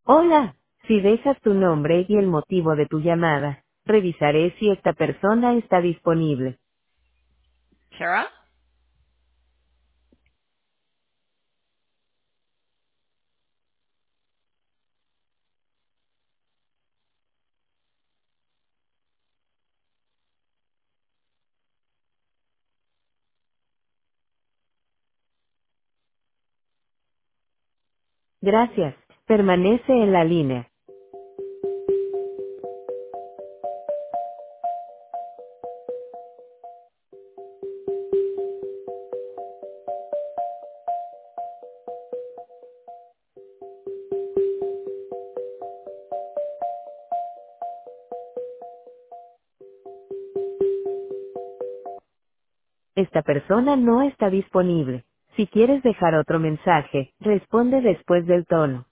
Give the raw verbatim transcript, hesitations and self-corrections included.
Hola, si dejas tu nombre y el motivo de tu llamada, revisaré si esta persona está disponible. Sarah? Gracias, permanece en la línea. Esta persona no está disponible. Si quieres dejar otro mensaje, responde después del tono.